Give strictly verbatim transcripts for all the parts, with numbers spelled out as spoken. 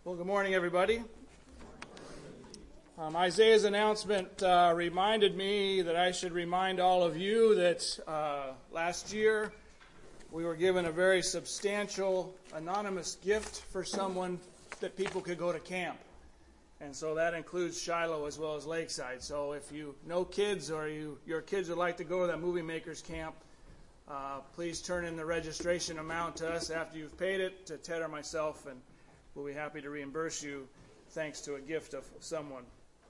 Well, good morning, everybody. Um, Isaiah's announcement uh, reminded me that I should remind all of you that uh, last year we were given a very substantial anonymous gift for someone that people could go to camp. And so that includes Shiloh as well as Lakeside. So if you know kids or you your kids would like to go to that Movie Makers Camp, uh, please turn in the registration amount to us after you've paid it, to Ted or myself, and we'll be happy to reimburse you thanks to a gift of someone.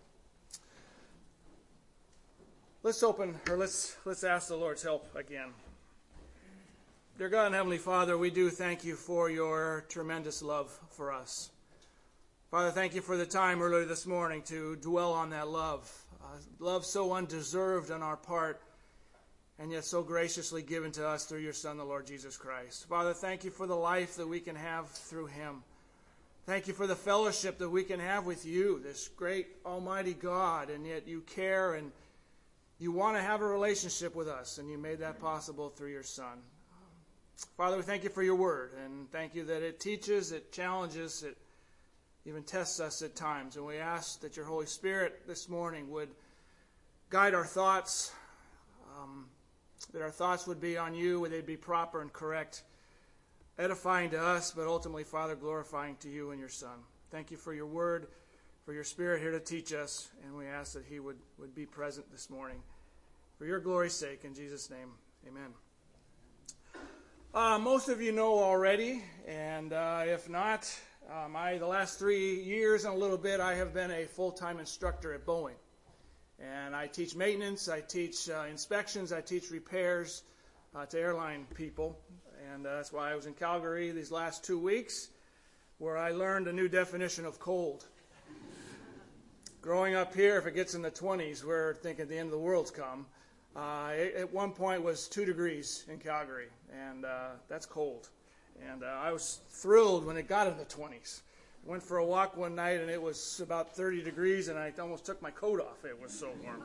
Let's open, or let's let's ask the Lord's help again. Dear God and Heavenly Father, we do thank you for your tremendous love for us. Father, thank you for the time earlier this morning to dwell on that love. Uh, love so undeserved on our part, and yet so graciously given to us through your Son, the Lord Jesus Christ. Father, thank you for the life that we can have through him. Thank you for the fellowship that we can have with you, this great almighty God, and yet you care and you want to have a relationship with us, and you made that possible through your Son. Father, we thank you for your word, and thank you that it teaches, it challenges, it even tests us at times. And we ask that your Holy Spirit this morning would guide our thoughts, um, that our thoughts would be on you, would they be proper and correct, edifying to us, but ultimately, Father, glorifying to you and your Son. Thank you for your word, for your Spirit here to teach us, and we ask that he would, would be present this morning. For your glory's sake, in Jesus' name, amen. Uh, most of you know already, and uh, if not, um, I the last three years and a little bit, I have been a full-time instructor at Boeing. And I teach maintenance, I teach uh, inspections, I teach repairs uh, to airline people. And uh, that's why I was in Calgary these last two weeks, where I learned a new definition of cold. Growing up here, if it gets in the twenties, we're thinking the end of the world's come. Uh, it, at one point, it was two degrees in Calgary, and uh, that's cold. And uh, I was thrilled when it got in the twenties. I went for a walk one night, and it was about thirty degrees, and I almost took my coat off. It was so warm.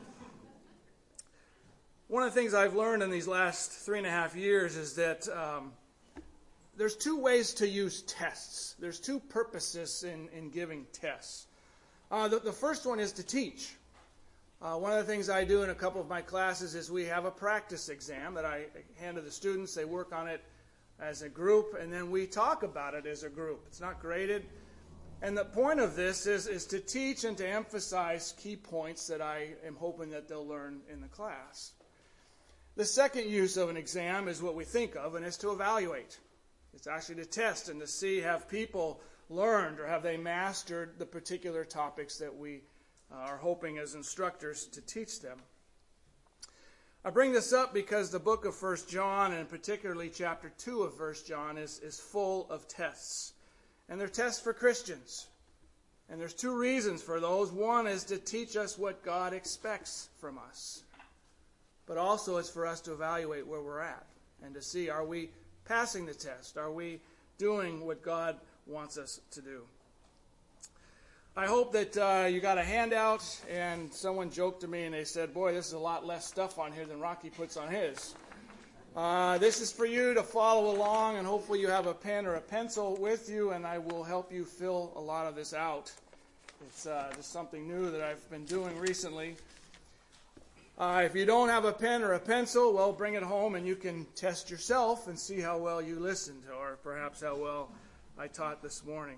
One of the things I've learned in these last three and a half years is that um, there's two ways to use tests. There's two purposes in, in giving tests. Uh, the, the first one is to teach. Uh, one of the things I do in a couple of my classes is we have a practice exam that I hand to the students. They work on it as a group, and then we talk about it as a group. It's not graded. And the point of this is, is to teach and to emphasize key points that I am hoping that they'll learn in the class. The second use of an exam is what we think of, and it's to evaluate. It's actually to test and to see, have people learned or have they mastered the particular topics that we uh, are hoping as instructors to teach them. I bring this up because the book of First John, and particularly chapter two of First John, is, is full of tests. And they're tests for Christians. And there's two reasons for those. One is to teach us what God expects from us. But also it's for us to evaluate where we're at and to see, are we passing the test? Are we doing what God wants us to do? I hope that uh, you got a handout, and someone joked to me and they said, boy, this is a lot less stuff on here than Rocky puts on his. Uh, this is for you to follow along, and hopefully you have a pen or a pencil with you, and I will help you fill a lot of this out. It's uh, just something new that I've been doing recently. Uh, if you don't have a pen or a pencil, well, bring it home and you can test yourself and see how well you listened, or perhaps how well I taught this morning.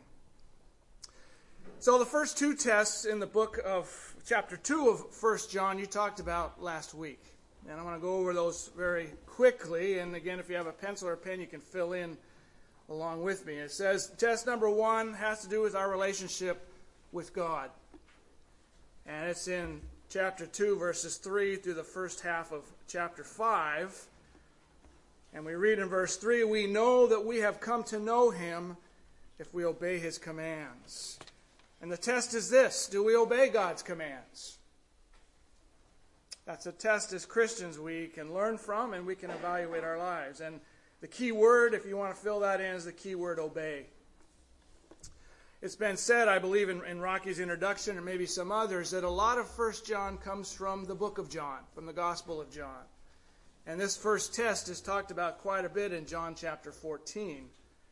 So the first two tests in the book of chapter two of First John you talked about last week. And I want to go over those very quickly. And again, if you have a pencil or a pen, you can fill in along with me. It says test number one has to do with our relationship with God. And it's in chapter two, verses three through the first half of chapter five. And we read in verse three, we know that we have come to know him if we obey his commands. And the test is this: do we obey God's commands? That's a test as Christians we can learn from and we can evaluate our lives. And the key word, if you want to fill that in, is the key word obey. It's been said, I believe, in, in Rocky's introduction and maybe some others, that a lot of First John comes from the book of John, from the Gospel of John. And this first test is talked about quite a bit in John chapter fourteen.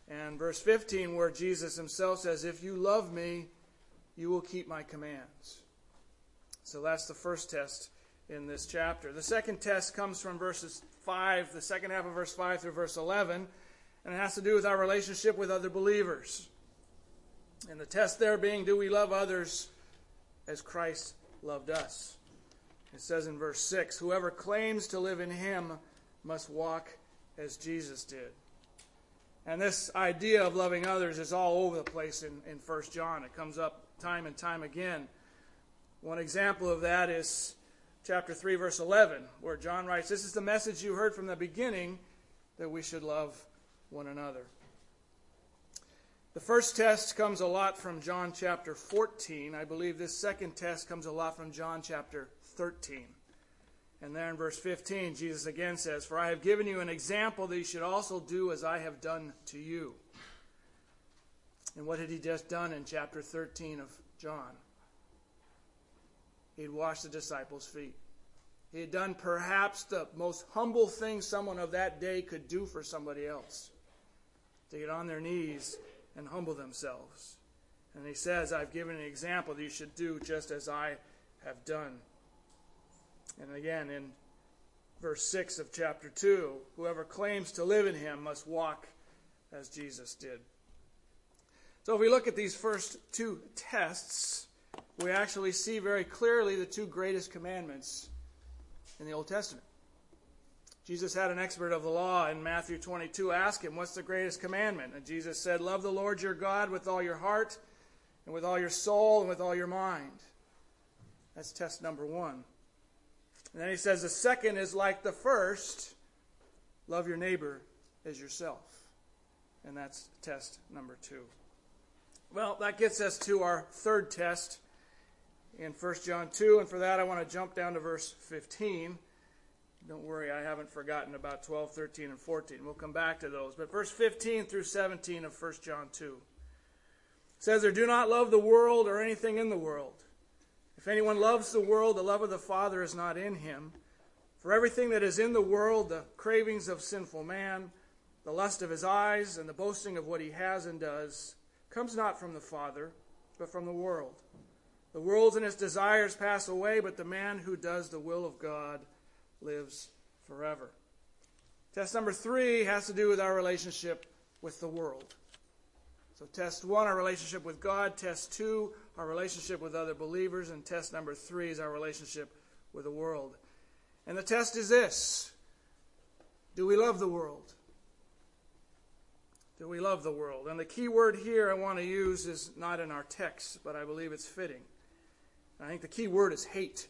And verse fifteen, where Jesus himself says, if you love me, you will keep my commands. So that's the first test in this chapter. The second test comes from verses five, the second half of verse five through verse eleven, and it has to do with our relationship with other believers. And the test there being, do we love others as Christ loved us? It says in verse six, whoever claims to live in him must walk as Jesus did. And this idea of loving others is all over the place in, in First John. It comes up time and time again. One example of that is chapter three, verse eleven, where John writes, this is the message you heard from the beginning, that we should love one another. The first test comes a lot from John chapter fourteen. I believe this second test comes a lot from John chapter thirteen. And there in verse fifteen, Jesus again says, for I have given you an example that you should also do as I have done to you. And what had he just done in chapter thirteen of John? He'd washed the disciples' feet. He had done perhaps the most humble thing someone of that day could do for somebody else. To get on their knees and humble themselves. And he says, I've given an example that you should do just as I have done. And again, in verse six of chapter two, whoever claims to live in him must walk as Jesus did. So if we look at these first two tests, we actually see very clearly the two greatest commandments in the Old Testament. Jesus had an expert of the law in Matthew twenty-two ask him, what's the greatest commandment? And Jesus said, love the Lord your God with all your heart and with all your soul and with all your mind. That's test number one. And then he says the second is like the first, love your neighbor as yourself. And that's test number two. Well, that gets us to our third test in First John two, and for that I want to jump down to verse fifteen. Don't worry, I haven't forgotten about twelve, thirteen, and fourteen. We'll come back to those. But verse fifteen through seventeen of First John two says, there, do not love the world or anything in the world. If anyone loves the world, the love of the Father is not in him. For everything that is in the world, the cravings of sinful man, the lust of his eyes, and the boasting of what he has and does, comes not from the Father, but from the world. The world and its desires pass away, but the man who does the will of God lives forever. Test number three has to do with our relationship with the world. So test one, our relationship with God. Test two, our relationship with other believers. And test number three is our relationship with the world. And the test is this. Do we love the world? Do we love the world? And the key word here I want to use is not in our text, but I believe it's fitting. I think the key word is hate.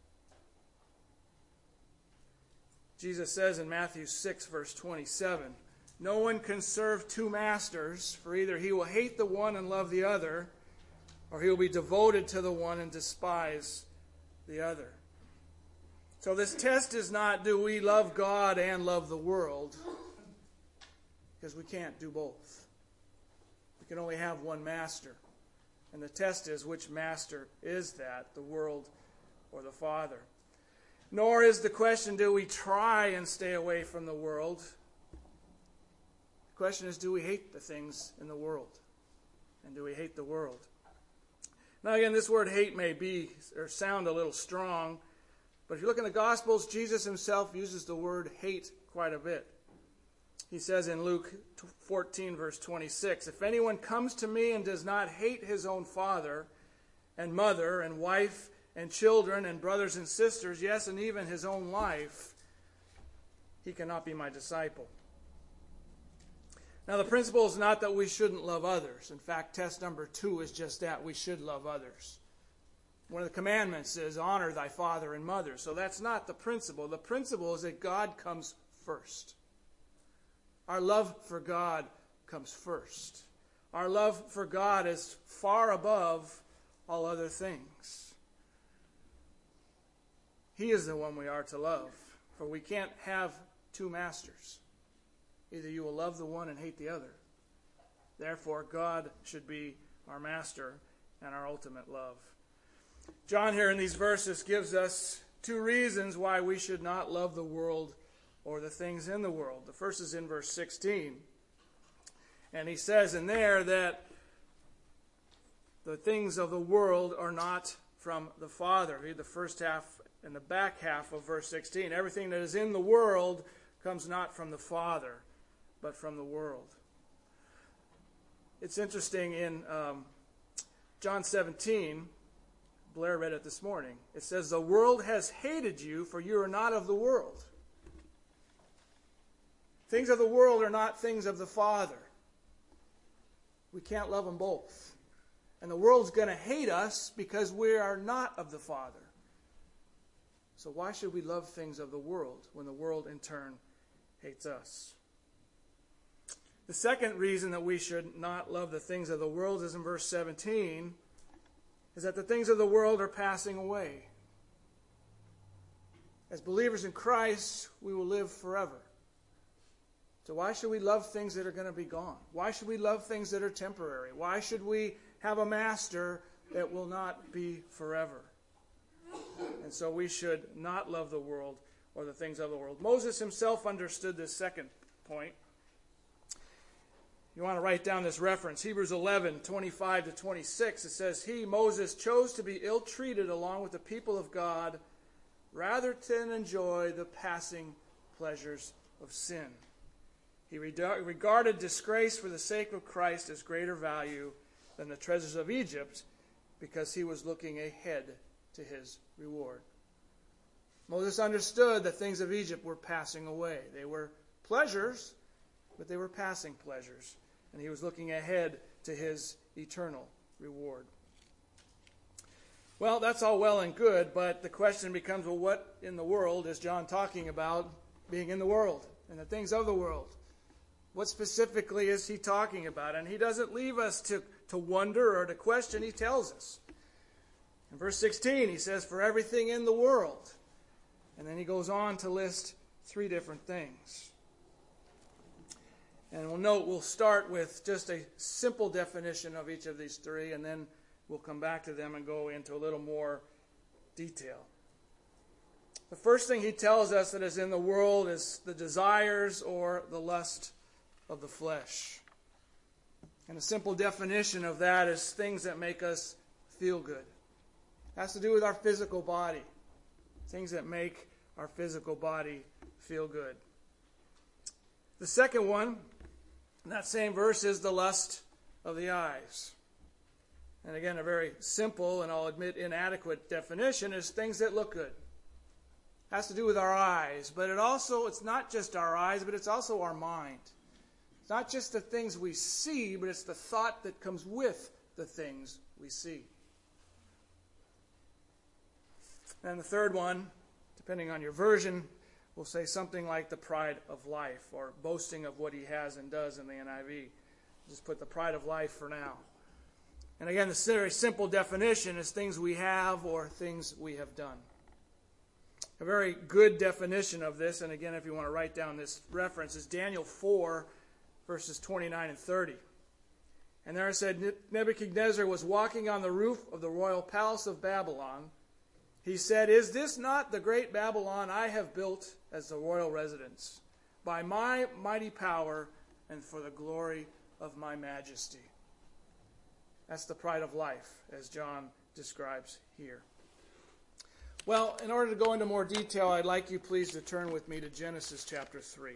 Jesus says in Matthew six, verse twenty-seven, no one can serve two masters, for either he will hate the one and love the other, or he will be devoted to the one and despise the other. So this test is not, do we love God and love the world? Because we can't do both. We can only have one master. And the test is, which master is that, the world or the Father? Nor is the question, do we try and stay away from the world? The question is, do we hate the things in the world? And do we hate the world? Now again, this word hate may be or sound a little strong, but if you look in the Gospels, Jesus himself uses the word hate quite a bit. He says in Luke fourteen, verse twenty-six, if anyone comes to me and does not hate his own father and mother and wife and children and brothers and sisters, yes, and even his own life, he cannot be my disciple. Now the principle is not that we shouldn't love others. In fact, test number two is just that. We should love others. One of the commandments is honor thy father and mother. So that's not the principle. The principle is that God comes first. Our love for God comes first. Our love for God is far above all other things. He is the one we are to love, for we can't have two masters. Either you will love the one and hate the other. Therefore, God should be our master and our ultimate love. John here in these verses gives us two reasons why we should not love the world or the things in the world. The first is in verse sixteen. And he says in there that the things of the world are not from the Father. Read the first half and the back half of verse sixteen. Everything that is in the world comes not from the Father, but from the world. It's interesting in um, John seventeen, Blair read it this morning. It says, the world has hated you, for you are not of the world. Things of the world are not things of the Father. We can't love them both. And the world's going to hate us because we are not of the Father. So why should we love things of the world when the world in turn hates us? The second reason that we should not love the things of the world is in verse seventeen, is that the things of the world are passing away. As believers in Christ, we will live forever. So why should we love things that are going to be gone? Why should we love things that are temporary? Why should we have a master that will not be forever? And so we should not love the world or the things of the world. Moses himself understood this second point. You want to write down this reference. Hebrews eleven, twenty-five to twenty-six. It says, he, Moses, chose to be ill-treated along with the people of God rather than enjoy the passing pleasures of sin. He regarded disgrace for the sake of Christ as greater value than the treasures of Egypt because he was looking ahead to his reward. Moses understood that things of Egypt were passing away. They were pleasures, but they were passing pleasures. And he was looking ahead to his eternal reward. Well, that's all well and good, but the question becomes, well, what in the world is John talking about being in the world and the things of the world? What specifically is he talking about? And he doesn't leave us to, to wonder or to question. He tells us. In verse sixteen, he says, for everything in the world. And then he goes on to list three different things. And we'll note, we'll start with just a simple definition of each of these three, and then we'll come back to them and go into a little more detail. The first thing he tells us that is in the world is the desires or the lust of the flesh. And a simple definition of that is things that make us feel good. It has to do with our physical body. Things that make our physical body feel good. The second one, in that same verse, is the lust of the eyes. And again, a very simple and I'll admit inadequate definition is things that look good. It has to do with our eyes, but it also, it's not just our eyes, but it's also our mind. It's not just the things we see, but it's the thought that comes with the things we see. And the third one, depending on your version, will say something like the pride of life, or boasting of what he has and does in the N I V. Just put the pride of life for now. And again, the very simple definition is things we have or things we have done. A very good definition of this, and again, if you want to write down this reference, is Daniel four, verses twenty-nine and thirty. And there it said, Nebuchadnezzar was walking on the roof of the royal palace of Babylon. He said, is this not the great Babylon I have built as the royal residence, by my mighty power and for the glory of my majesty? That's the pride of life, as John describes here. Well, in order to go into more detail, I'd like you please to turn with me to Genesis chapter three.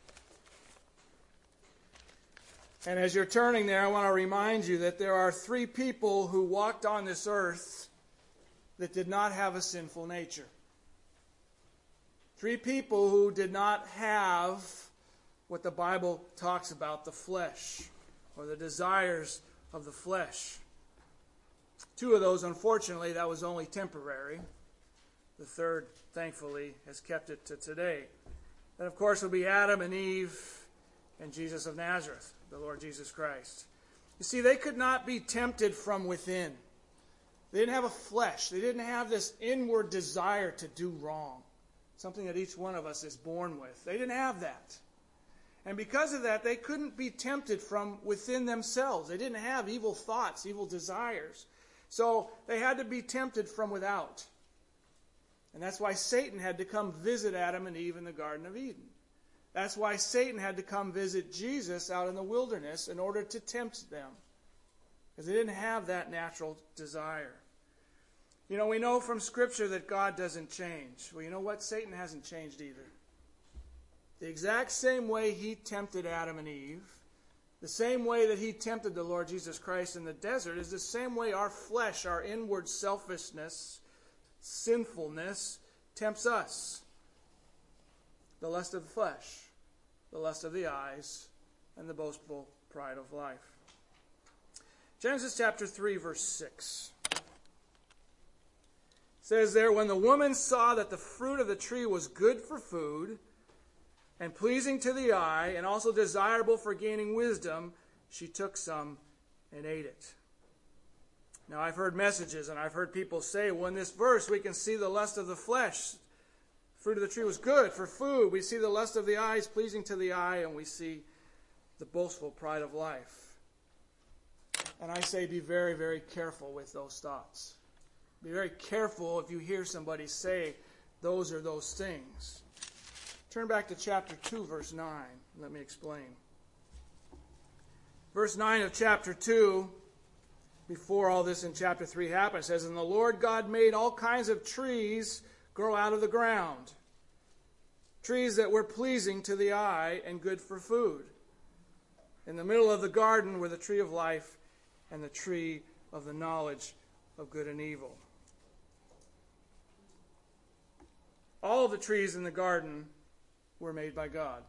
And as you're turning there, I want to remind you that there are three people who walked on this earth that did not have a sinful nature. Three people who did not have what the Bible talks about, the flesh, or the desires of the flesh. Two of those, unfortunately, that was only temporary. The third, thankfully, has kept it to today. That, of course, will be Adam and Eve and Jesus of Nazareth, the Lord Jesus Christ. You see, they could not be tempted from within. They didn't have a flesh. They didn't have this inward desire to do wrong, something that each one of us is born with. They didn't have that. And because of that, they couldn't be tempted from within themselves. They didn't have evil thoughts, evil desires. So they had to be tempted from without. And that's why Satan had to come visit Adam and Eve in the Garden of Eden. That's why Satan had to come visit Jesus out in the wilderness in order to tempt them. Because they didn't have that natural desire. You know, we know from Scripture that God doesn't change. Well, you know what? Satan hasn't changed either. The exact same way he tempted Adam and Eve, the same way that he tempted the Lord Jesus Christ in the desert, is the same way our flesh, our inward selfishness, sinfulness, tempts us. The lust of the flesh, the lust of the eyes, and the boastful pride of life. Genesis chapter three, verse six. It says there, when the woman saw that the fruit of the tree was good for food, and pleasing to the eye, and also desirable for gaining wisdom, she took some and ate it. Now, I've heard messages, and I've heard people say, well, in this verse, we can see the lust of the flesh. Fruit of the tree was good for food. We see the lust of the eyes, pleasing to the eye, and we see the boastful pride of life. And I say be very, very careful with those thoughts. Be very careful if you hear somebody say those are those things. Turn back to chapter two, verse nine. Let me explain. Verse nine of chapter two, before all this in chapter three happened, says, and the Lord God made all kinds of trees grow out of the ground, trees that were pleasing to the eye and good for food. In the middle of the garden were the tree of life and the tree of the knowledge of good and evil. All the trees in the garden were made by God.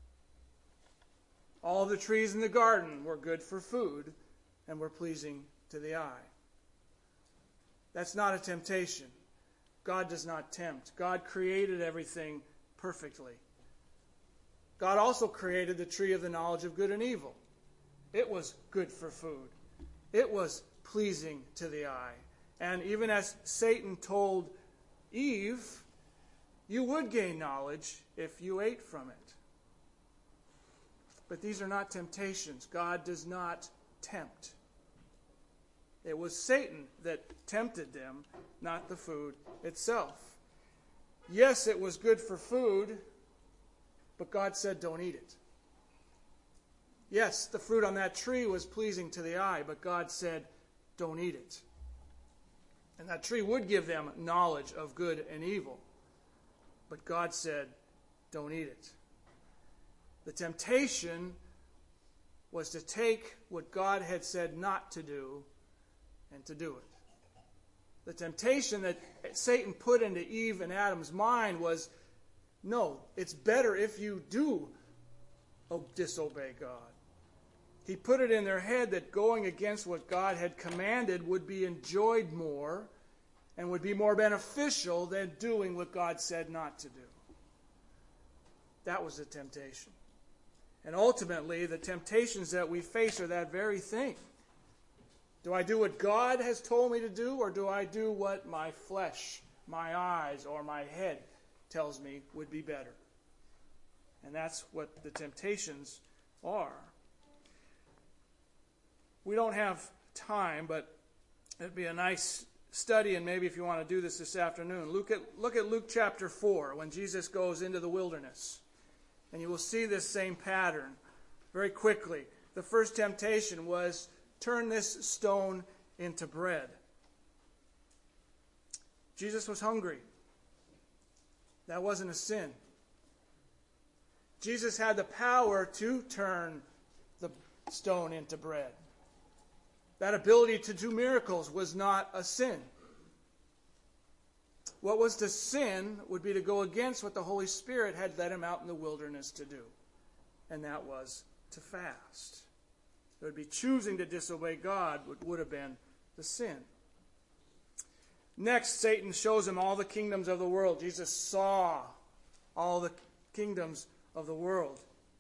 All the trees in the garden were good for food and were pleasing to the eye. That's not a temptation. God does not tempt. God created everything perfectly. God also created the tree of the knowledge of good and evil. It was good for food. It was pleasing to the eye. And even as Satan told Eve, you would gain knowledge if you ate from it. But these are not temptations. God does not tempt. It was Satan that tempted them, not the food itself. Yes, it was good for food, but God said don't eat it. Yes, the fruit on that tree was pleasing to the eye, but God said don't eat it. And that tree would give them knowledge of good and evil, but God said don't eat it. The temptation was to take what God had said not to do and to do it. The temptation that Satan put into Eve and Adam's mind was, no, it's better if you do disobey God. He put it in their head that going against what God had commanded would be enjoyed more and would be more beneficial than doing what God said not to do. That was the temptation. And ultimately, the temptations that we face are that very thing. Do I do what God has told me to do, or do I do what my flesh, my eyes, or my head tells me would be better? And that's what the temptations are. We don't have time, but it'd be a nice study, and maybe if you want to do this this afternoon, look at, look at Luke chapter four, when Jesus goes into the wilderness. And you will see this same pattern very quickly. The first temptation was, turn this stone into bread. Jesus was hungry. That wasn't a sin. Jesus had the power to turn the stone into bread. That ability to do miracles was not a sin. What was to sin would be to go against what the Holy Spirit had led him out in the wilderness to do. And that was to fast. It would be choosing to disobey God, which would have been the sin. Next, Satan shows him all the kingdoms of the world. Jesus saw all the kingdoms of the world.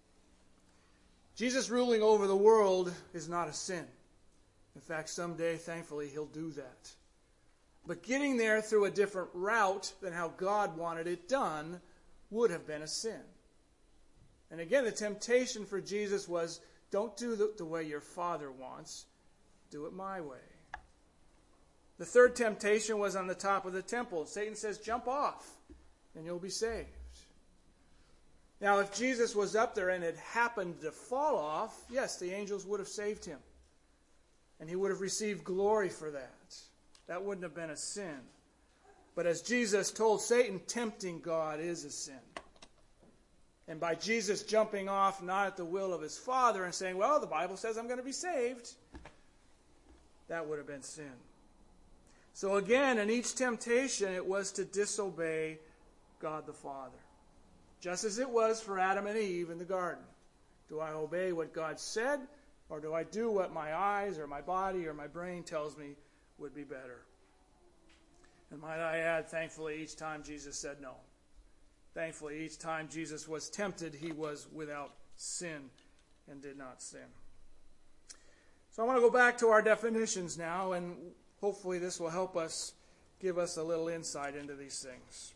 Jesus ruling over the world is not a sin. In fact, someday, thankfully, he'll do that. But getting there through a different route than how God wanted it done would have been a sin. And again, the temptation for Jesus was, don't do the, the way your Father wants. Do it my way. The third temptation was on the top of the temple. Satan says, jump off, and you'll be saved. Now, if Jesus was up there and it happened to fall off, yes, the angels would have saved him. And he would have received glory for that. That wouldn't have been a sin. But as Jesus told Satan, tempting God is a sin. And by Jesus jumping off not at the will of his Father and saying, well, the Bible says I'm going to be saved, that would have been sin. So again, in each temptation, it was to disobey God the Father. Just as it was for Adam and Eve in the garden. Do I obey what God said, or do I do what my eyes or my body or my brain tells me would be better? And might I add, thankfully, each time Jesus said no. Thankfully, each time Jesus was tempted, he was without sin and did not sin. So I want to go back to our definitions now, and hopefully this will help us, give us a little insight into these things.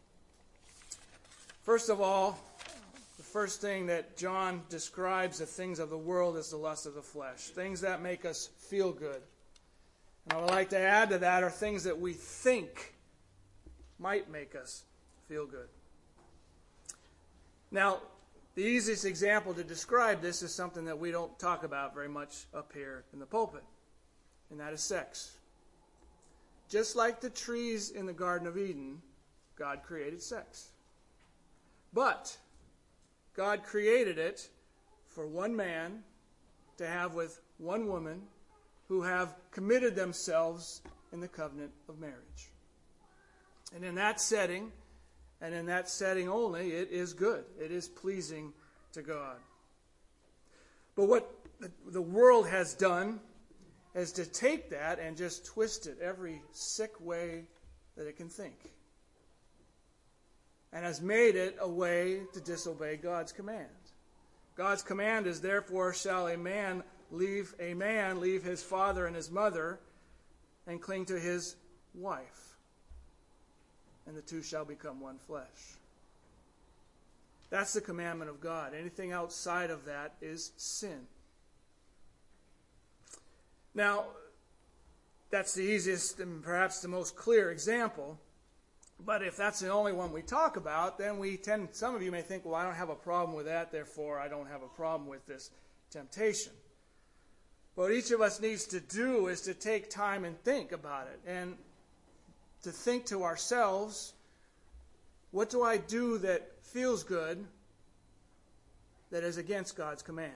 First of all, the first thing that John describes the things of the world is the lust of the flesh, things that make us feel good. And I would like to add to that are things that we think might make us feel good. Now, the easiest example to describe this is something that we don't talk about very much up here in the pulpit, and that is sex. Just like the trees in the Garden of Eden, God created sex. But God created it for one man to have with one woman who have committed themselves in the covenant of marriage. And in that setting, and in that setting only, it is good. It is pleasing to God. But what the world has done is to take that and just twist it every sick way that it can think. And has made it a way to disobey God's command. God's command is, therefore shall a man leave a man leave his father and his mother and cling to his wife, and the two shall become one flesh. That's the commandment of God. Anything outside of that is sin. Now, that's the easiest and perhaps the most clear example. But if that's the only one we talk about, then we tend, some of you may think, well, I don't have a problem with that, therefore I don't have a problem with this temptation. What each of us needs to do is to take time and think about it, and to think to ourselves, what do I do that feels good that is against God's command?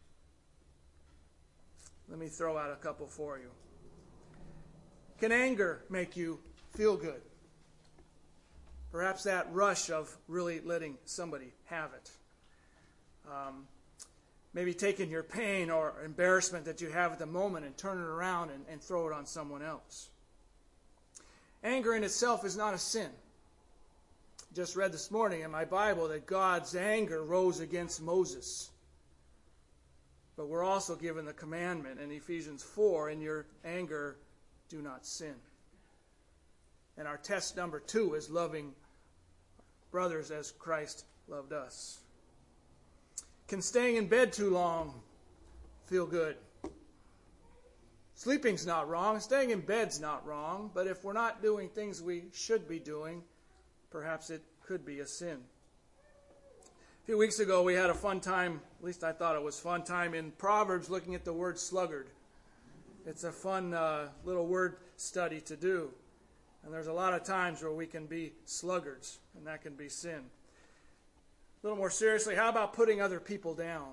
Let me throw out a couple for you. Can anger make you feel good? Perhaps that rush of really letting somebody have it. Um, maybe taking your pain or embarrassment that you have at the moment and turn it around and, and throw it on someone else. Anger in itself is not a sin. Just read this morning in my Bible that God's anger rose against Moses. But we're also given the commandment in Ephesians four, in your anger, do not sin. And our test number two is loving brothers as Christ loved us. Can staying in bed too long feel good? Sleeping's not wrong. Staying in bed's not wrong. But if we're not doing things we should be doing, perhaps it could be a sin. A few weeks ago we had a fun time, at least I thought it was fun time, in Proverbs looking at the word sluggard. It's a fun uh, little word study to do. And there's a lot of times where we can be sluggards, and that can be sin. A little more seriously, how about putting other people down?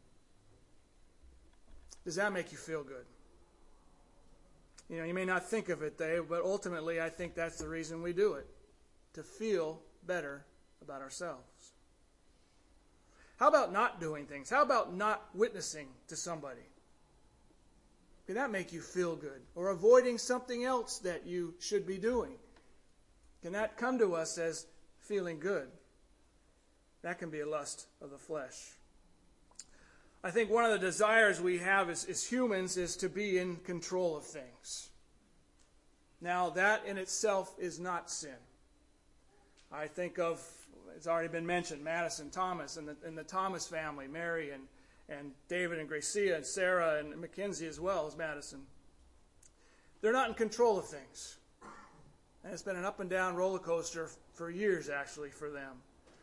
Does that make you feel good? You know, you may not think of it, Dave, but ultimately I think that's the reason we do it, to feel better about ourselves. How about not doing things? How about not witnessing to somebody? Can that make you feel good? Or avoiding something else that you should be doing? Can that come to us as feeling good? That can be a lust of the flesh. I think one of the desires we have as, as humans is to be in control of things. Now, that in itself is not sin. I think of, it's already been mentioned, Madison Thomas and the, and the Thomas family, Mary and and David and Gracia and Sarah and Mackenzie as well as Madison. They're not in control of things. And it's been an up and down roller coaster for years, actually, for them.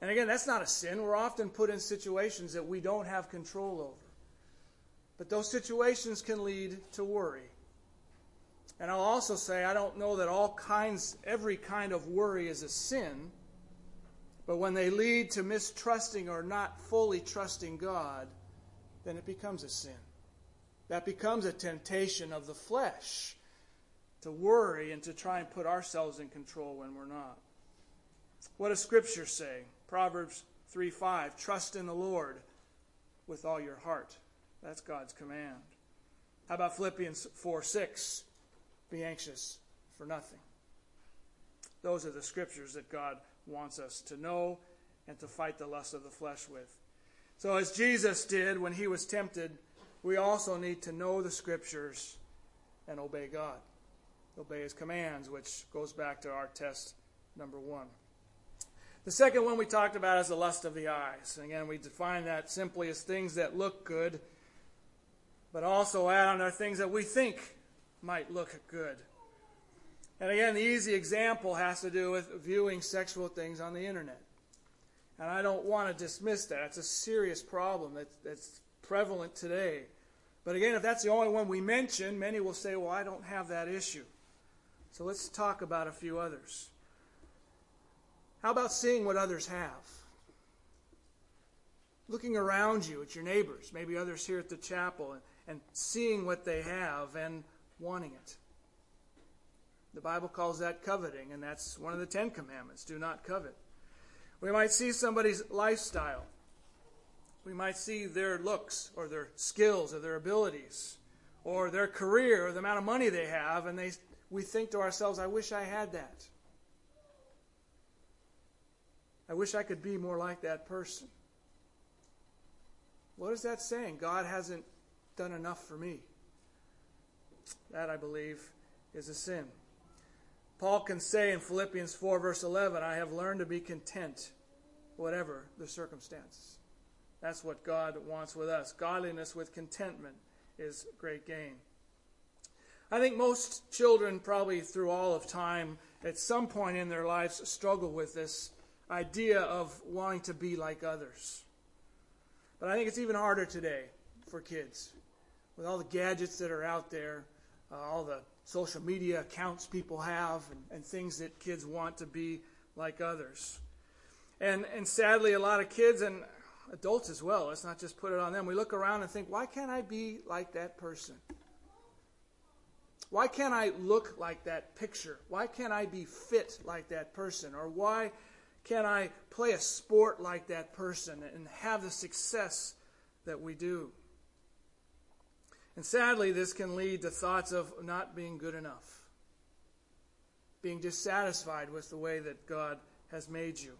And again, that's not a sin. We're often put in situations that we don't have control over. But those situations can lead to worry. And I'll also say, I don't know that all kinds, every kind of worry is a sin. But when they lead to mistrusting or not fully trusting God, then it becomes a sin. That becomes a temptation of the flesh to worry and to try and put ourselves in control when we're not. What does Scripture say? Proverbs three five, trust in the Lord with all your heart. That's God's command. How about Philippians four six, be anxious for nothing. Those are the Scriptures that God wants us to know and to fight the lust of the flesh with. So as Jesus did when he was tempted, we also need to know the Scriptures and obey God. Obey his commands, which goes back to our test number one. The second one we talked about is the lust of the eyes. And again, we define that simply as things that look good, but also add on there things that we think might look good. And again, the easy example has to do with viewing sexual things on the internet. And I don't want to dismiss that. It's a serious problem that's, that's prevalent today. But again, if that's the only one we mention, many will say, well, I don't have that issue. So let's talk about a few others. How about seeing what others have? Looking around you at your neighbors, maybe others here at the chapel, and, and seeing what they have and wanting it. The Bible calls that coveting, and that's one of the Ten Commandments. Do not covet. We might see somebody's lifestyle. We might see their looks or their skills or their abilities or their career or the amount of money they have, and they, we think to ourselves, I wish I had that. I wish I could be more like that person. What is that saying? God hasn't done enough for me. That, I believe, is a sin. Paul can say in Philippians four, verse eleven, I have learned to be content, whatever the circumstances. That's what God wants with us. Godliness with contentment is great gain. I think most children, probably through all of time, at some point in their lives, struggle with this idea of wanting to be like others. But I think it's even harder today for kids. With all the gadgets that are out there, uh, all the social media accounts people have, and, and things that kids want to be like others. And, and sadly, a lot of kids, and adults as well, let's not just put it on them, we look around and think, why can't I be like that person? Why can't I look like that picture? Why can't I be fit like that person? Or why can't I play a sport like that person and have the success that we do? And sadly, this can lead to thoughts of not being good enough, being dissatisfied with the way that God has made you.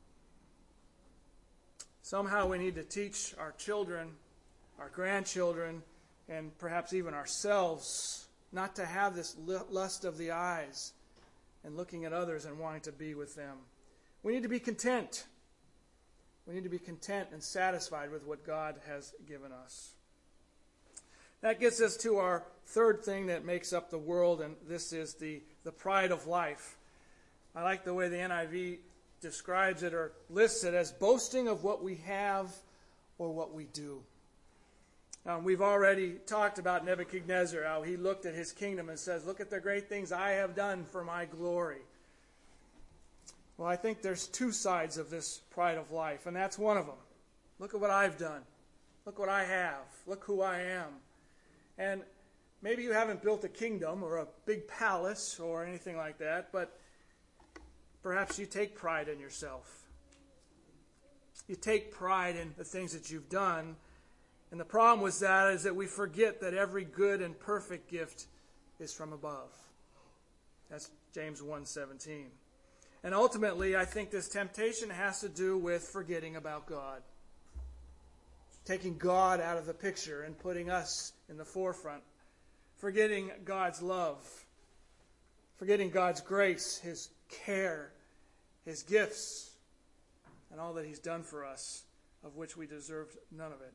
Somehow we need to teach our children, our grandchildren, and perhaps even ourselves not to have this lust of the eyes and looking at others and wanting to be with them. We need to be content. We need to be content and satisfied with what God has given us. That gets us to our third thing that makes up the world, and this is the, the pride of life. I like the way the N I V describes it or lists it as boasting of what we have or what we do. Um, we've already talked about Nebuchadnezzar, how he looked at his kingdom and says, look at the great things I have done for my glory. Well, I think there's two sides of this pride of life, and that's one of them. Look at what I've done. Look what I have. Look who I am. And maybe you haven't built a kingdom or a big palace or anything like that, but perhaps you take pride in yourself. You take pride in the things that you've done. And the problem with that is that we forget that every good and perfect gift is from above. That's James one seventeen. And ultimately, I think this temptation has to do with forgetting about God. Taking God out of the picture and putting us in the forefront. Forgetting God's love. Forgetting God's grace, His care, His gifts, and all that He's done for us, of which we deserved none of it.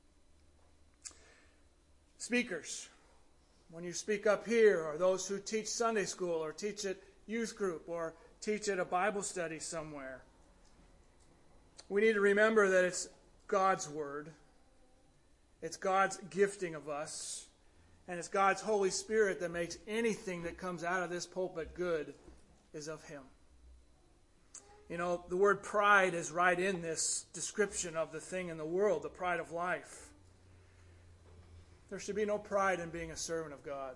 Speakers, when you speak up here, or those who teach Sunday school, or teach at youth group, or teach at a Bible study somewhere, We need to remember that it's God's word. It's God's gifting of us. And it's God's Holy Spirit that makes anything that comes out of this pulpit good is of Him. You know, the word pride is right in this description of the thing in the world, the pride of life. There should be no pride in being a servant of God.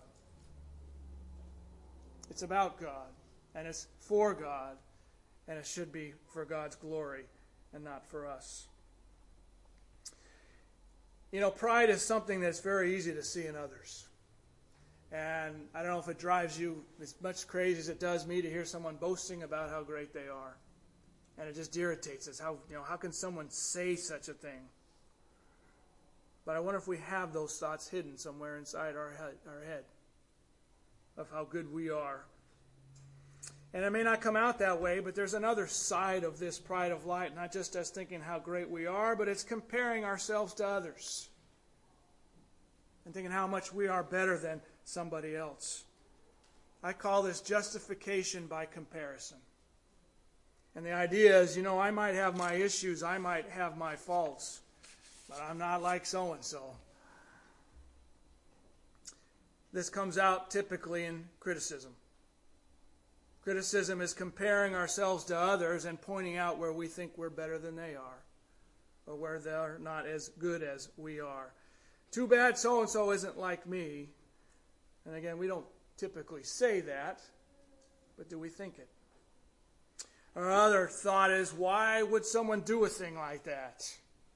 It's about God, and it's for God, and it should be for God's glory and not for us. You know, pride is something that's very easy to see in others. And I don't know if it drives you as much crazy as it does me to hear someone boasting about how great they are. And it just irritates us. How, you know, how can someone say such a thing? But I wonder if we have those thoughts hidden somewhere inside our head, our head of how good we are. And it may not come out that way, but there's another side of this pride of life, not just us thinking how great we are, but it's comparing ourselves to others and thinking how much we are better than somebody else. I call this justification by comparison. And the idea is, you know, I might have my issues, I might have my faults, but I'm not like so-and-so. This comes out typically in criticism. Criticism is comparing ourselves to others and pointing out where we think we're better than they are, or where they're not as good as we are. Too bad so-and-so isn't like me. And again, we don't typically say that, but do we think it? Our other thought is, why would someone do a thing like that?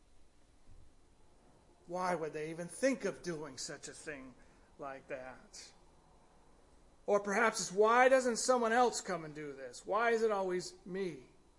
Why would they even think of doing such a thing like that? Or perhaps it's, why doesn't someone else come and do this? Why is it always me?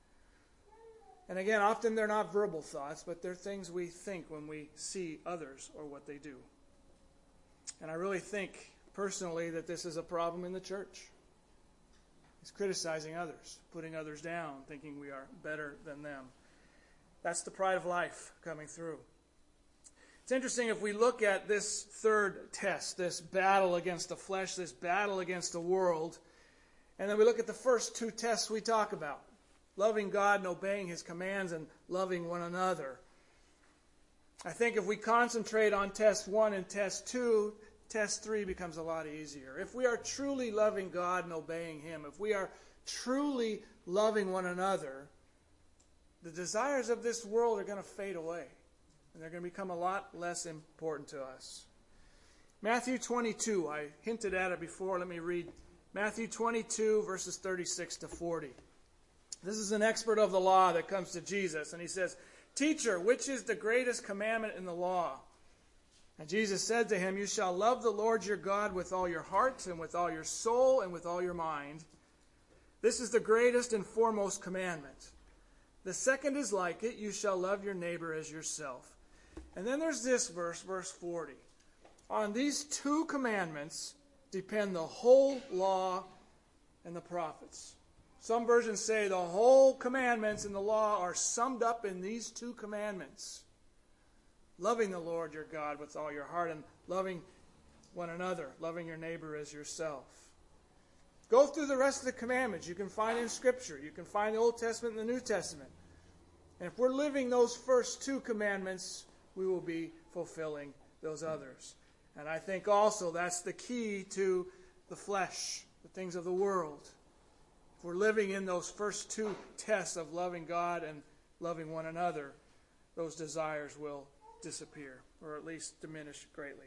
And again, often they're not verbal thoughts, but they're things we think when we see others or what they do. And I really think, personally, that this is a problem in the church. It's criticizing others, putting others down, thinking we are better than them. That's the pride of life coming through. It's interesting if we look at this third test, this battle against the flesh, this battle against the world, and then we look at the first two tests we talk about, loving God and obeying His commands and loving one another. I think if we concentrate on test one and test two, test three becomes a lot easier. If we are truly loving God and obeying Him, if we are truly loving one another, the desires of this world are going to fade away. And they're going to become a lot less important to us. Matthew twenty-two, I hinted at it before. Let me read Matthew twenty-two, verses thirty-six to forty. This is an expert of the law that comes to Jesus, and he says, "Teacher, which is the greatest commandment in the law?" And Jesus said to him, "You shall love the Lord your God with all your heart and with all your soul and with all your mind. This is the greatest and foremost commandment. The second is like it, you shall love your neighbor as yourself." And then there's this verse, verse forty. On these two commandments depend the whole law and the prophets. Some versions say the whole commandments in the law are summed up in these two commandments. Loving the Lord your God with all your heart and loving one another, loving your neighbor as yourself. Go through the rest of the commandments. You can find in Scripture. You can find the Old Testament and the New Testament. And if we're living those first two commandments, we will be fulfilling those others. And I think also that's the key to the flesh, the things of the world. If we're living in those first two tests of loving God and loving one another, those desires will disappear, or at least diminish greatly.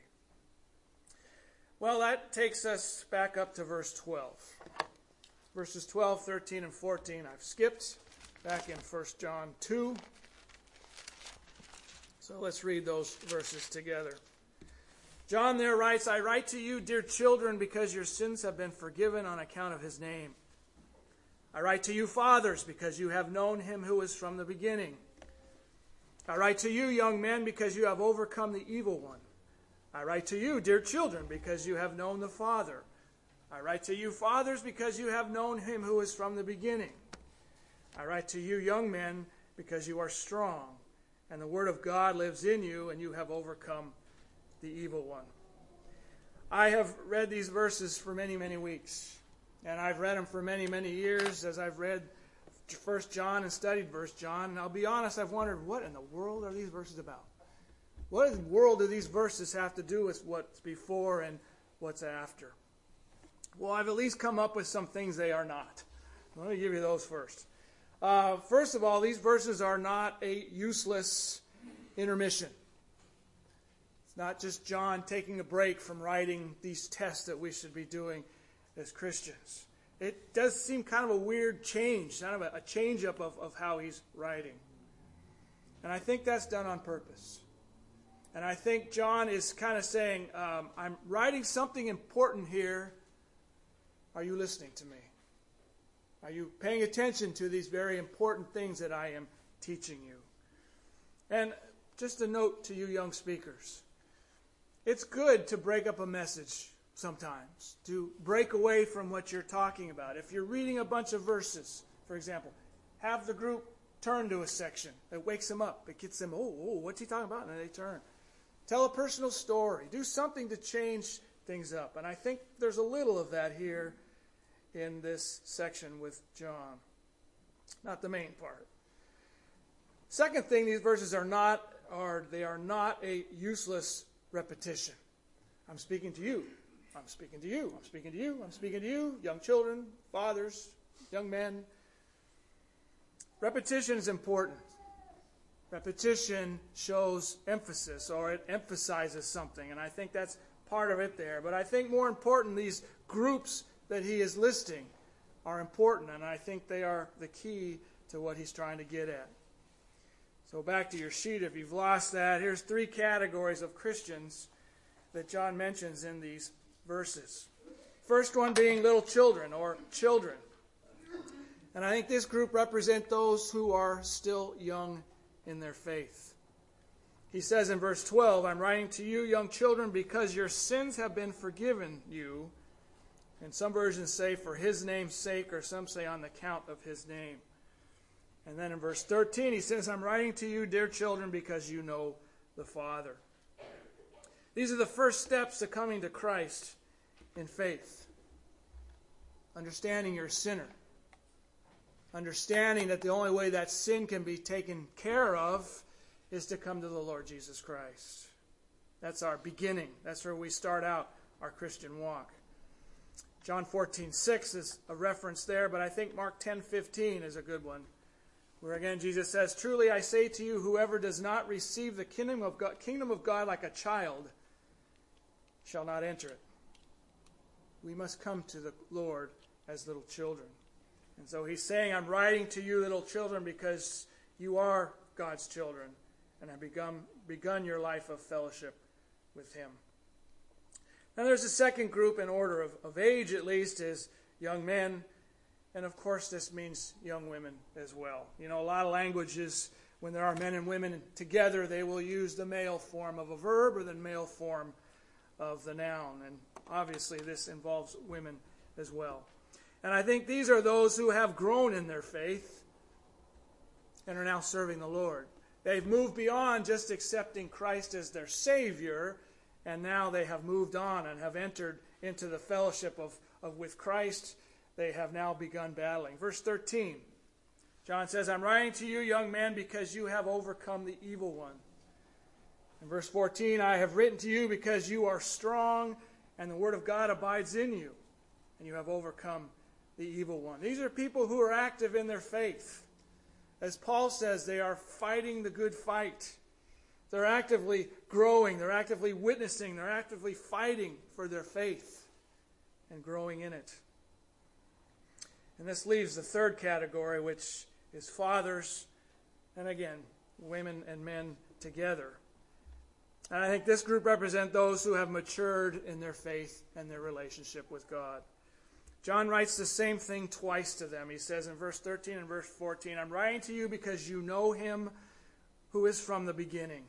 Well, that takes us back up to verse twelve. Verses twelve, thirteen, and fourteen I've skipped back in First John two. So let's read those verses together. John there writes, "I write to you, dear children, because your sins have been forgiven on account of His name. I write to you, fathers, because you have known Him who is from the beginning. I write to you, young men, because you have overcome the evil one. I write to you, dear children, because you have known the Father. I write to you, fathers, because you have known Him who is from the beginning. I write to you, young men, because you are strong, and the Word of God lives in you, and you have overcome the evil one." I have read these verses for many, many weeks, and I've read them for many, many years as I've read First John and studied First John, and I'll be honest, I've wondered, what in the world are these verses about? What in the world do these verses have to do with what's before and what's after? Well, I've at least come up with some things they are not. Let me give you those first. Uh, first of all, these verses are not a useless intermission. It's not just John taking a break from writing these tests that we should be doing as Christians. It does seem kind of a weird change, kind of a, a change-up of, of how he's writing. And I think that's done on purpose. And I think John is kind of saying, um, I'm writing something important here. Are you listening to me? Are you paying attention to these very important things that I am teaching you? And just a note to you young speakers. It's good to break up a message sometimes, to break away from what you're talking about. If you're reading a bunch of verses, for example, have the group turn to a section that wakes them up. It gets them, oh, oh, what's he talking about? And they turn. Tell a personal story. Do something to change things up. And I think there's a little of that here in this section with John. Not the main part. Second thing, these verses are not, are they are not a useless repetition. I'm speaking to you. I'm speaking to you. I'm speaking to you. I'm speaking to you, young children, fathers, young men. Repetition is important. Repetition shows emphasis, or it emphasizes something, and I think that's part of it there. But I think more important, these groups that he is listing are important, and I think they are the key to what he's trying to get at. So back to your sheet, if you've lost that, here's three categories of Christians that John mentions in these verses. First one being little children, or children. And I think this group represents those who are still young in their faith. He says in verse twelve, I'm writing to you, young children, because your sins have been forgiven you. And some versions say for his name's sake, or some say on the count of his name. And then in verse thirteen, he says, I'm writing to you, dear children, because you know the Father. These are the first steps to coming to Christ in faith. Understanding you're a sinner. Understanding that the only way that sin can be taken care of is to come to the Lord Jesus Christ. That's our beginning. That's where we start out our Christian walk. John fourteen six is a reference there, but I think Mark ten fifteen is a good one. Where again Jesus says, truly I say to you, whoever does not receive the kingdom of God, kingdom of God like a child shall not enter it. We must come to the Lord as little children. And so he's saying, I'm writing to you, little children, because you are God's children and have begun, begun your life of fellowship with him. Now there's a second group in order of, of age, at least, is young men. And of course this means young women as well. You know, a lot of languages, when there are men and women together, they will use the male form of a verb or the male form of the noun. And obviously this involves women as well. And I think these are those who have grown in their faith and are now serving the Lord. They've moved beyond just accepting Christ as their Savior, and now they have moved on and have entered into the fellowship of, of with Christ. They have now begun battling. Verse thirteen, John says, I'm writing to you, young men, because you have overcome the evil one. In verse fourteen, I have written to you because you are strong, and the word of God abides in you, and you have overcome the evil one. These are people who are active in their faith. As Paul says, they are fighting the good fight. They're actively growing. They're actively witnessing. They're actively fighting for their faith and growing in it. And this leaves the third category, which is fathers, and again, women and men together. And I think this group represents those who have matured in their faith and their relationship with God. John writes the same thing twice to them. He says in verse thirteen and verse fourteen, I'm writing to you because you know him who is from the beginning.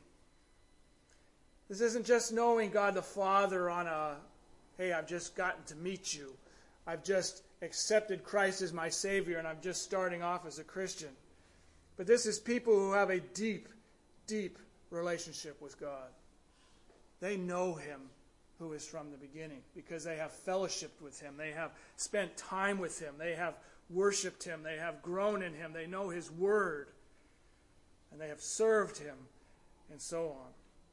This isn't just knowing God the Father on a, hey, I've just gotten to meet you. I've just accepted Christ as my Savior and I'm just starting off as a Christian. But this is people who have a deep, deep relationship with God. They know him who is from the beginning, because they have fellowshiped with him. They have spent time with him. They have worshiped him. They have grown in him. They know his word. And they have served him, and so on.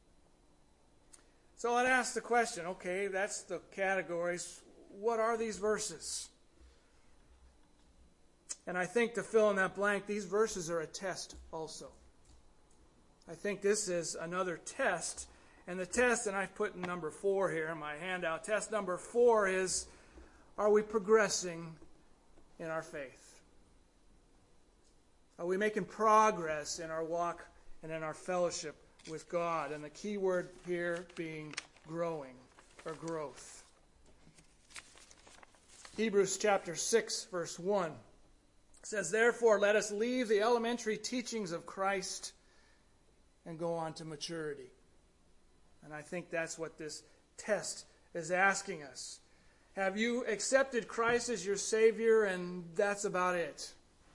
So I'd ask the question, okay, that's the categories. What are these verses? And I think to fill in that blank, these verses are a test also. I think this is another test. And the test, and I've put number four here in my handout, test number four is, are we progressing in our faith? Are we making progress in our walk and in our fellowship with God? And the key word here being growing or growth. Hebrews chapter six, verse one says, "Therefore let us leave the elementary teachings of Christ and go on to maturity." And I think that's what this test is asking us. Have you accepted Christ as your Savior and that's about it?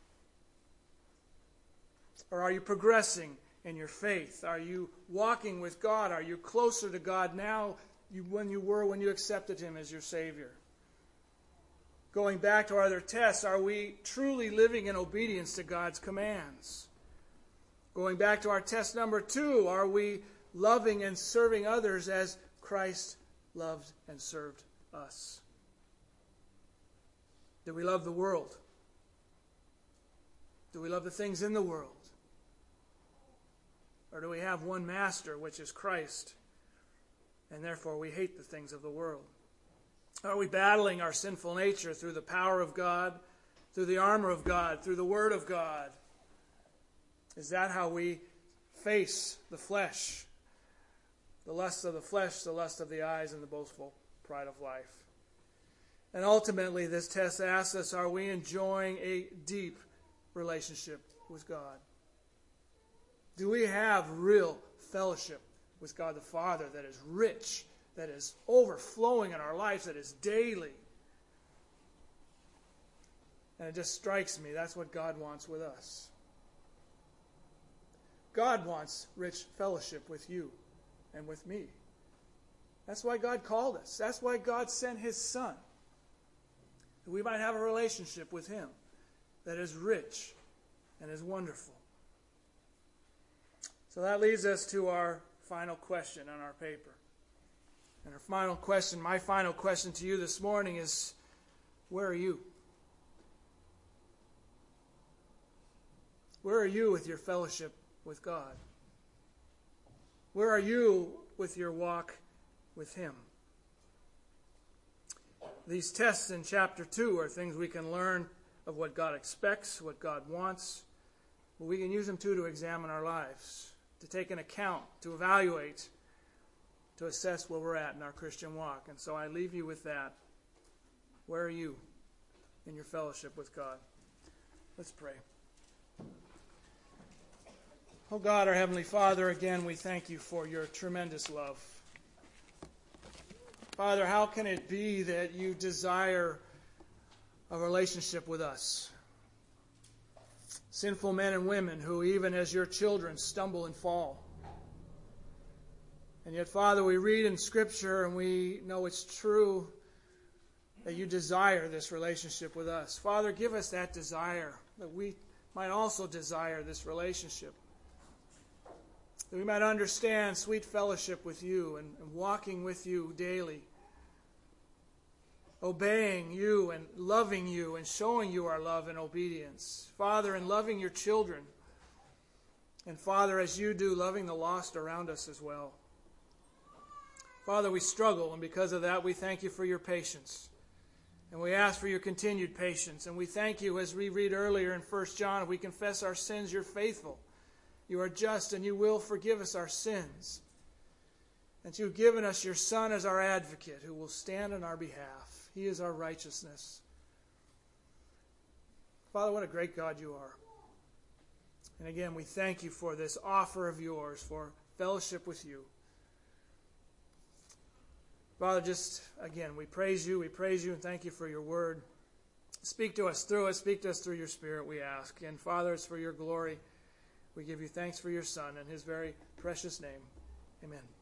Or are you progressing in your faith? Are you walking with God? Are you closer to God now than you were when you accepted him as your Savior? Going back to our other tests, are we truly living in obedience to God's commands? Going back to our test number two, are we loving and serving others as Christ loved and served us? Do we love the world? Do we love the things in the world? Or do we have one master, which is Christ, and therefore we hate the things of the world? Are we battling our sinful nature through the power of God, through the armor of God, through the Word of God? Is that how we face the flesh? The lust of the flesh, the lust of the eyes, and the boastful pride of life. And ultimately, this test asks us, are we enjoying a deep relationship with God? Do we have real fellowship with God the Father that is rich, that is overflowing in our lives, that is daily? And it just strikes me, that's what God wants with us. God wants rich fellowship with you and with me. That's why God called us. That's why God sent his Son. That we might have a relationship with him that is rich and is wonderful. So that leads us to our final question on our paper. And our final question, my final question to you this morning is, where are you? Where are you with your fellowship with God? Where are you with your walk with him? These tests in chapter two are things we can learn of what God expects, what God wants. But we can use them too to examine our lives, to take an account, to evaluate, to assess where we're at in our Christian walk. And so I leave you with that. Where are you in your fellowship with God? Let's pray. Oh God, our Heavenly Father, again we thank you for your tremendous love. Father, how can it be that you desire a relationship with us? Sinful men and women who, even as your children, stumble and fall. And yet, Father, we read in Scripture and we know it's true that you desire this relationship with us. Father, give us that desire, that we might also desire this relationship. That we might understand sweet fellowship with you and, and walking with you daily. Obeying you and loving you and showing you our love and obedience. Father, and loving your children. And Father, as you do, loving the lost around us as well. Father, we struggle, and because of that, we thank you for your patience. And we ask for your continued patience. And we thank you, as we read earlier in First John, if we confess our sins, you're faithful. You are just, and you will forgive us our sins. And you've given us your Son as our advocate, who will stand on our behalf. He is our righteousness. Father, what a great God you are. And again, we thank you for this offer of yours for fellowship with you. Father, just again, we praise you, we praise you, and thank you for your word. Speak to us through it, speak to us through your Spirit, we ask. And Father, it's for your glory. We give you thanks for your Son in his very precious name. Amen.